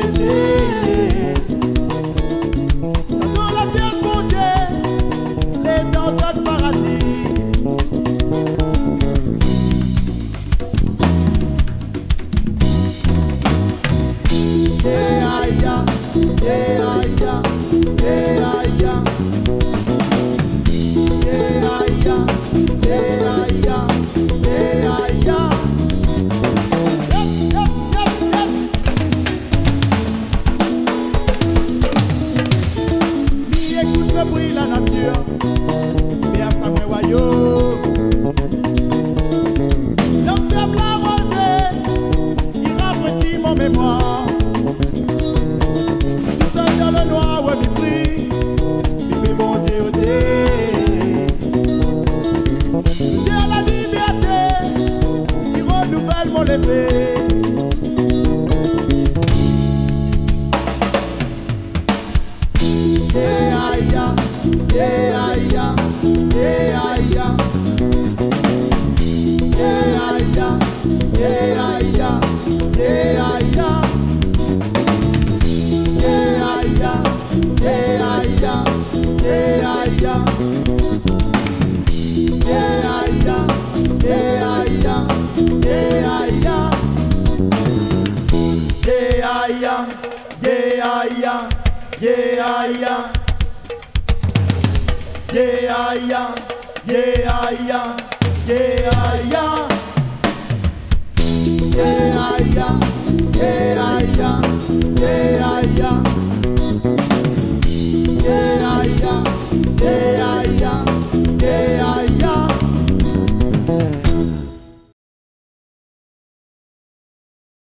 essayer. Ça sent la pièce, mon Dieu, les danseurs de paradis. Yeah, yeah, yeah, yeah, yeah, yeah. Brille la nature, berce à mon royaume. J'observe la rosée, il rafraîchit mon mémoire. Tout seul dans le noir, ouais, m'y prie, m'y fait monter au dé. Dieu à la liberté, il renouvelle mon effet. Yeah, yeah, yeah, yeah, yeah, yeah. Yeah, yeah, yeah, yeah, yeah, yeah. Yeah, yeah, yeah, yeah, yeah, yeah. Yeah, yeah, yeah, yeah, yeah, yeah. Yeah, yeah, yeah, yeah. Yeah, yeah, yeah, yeah, yeah, yeah, yeah, yeah.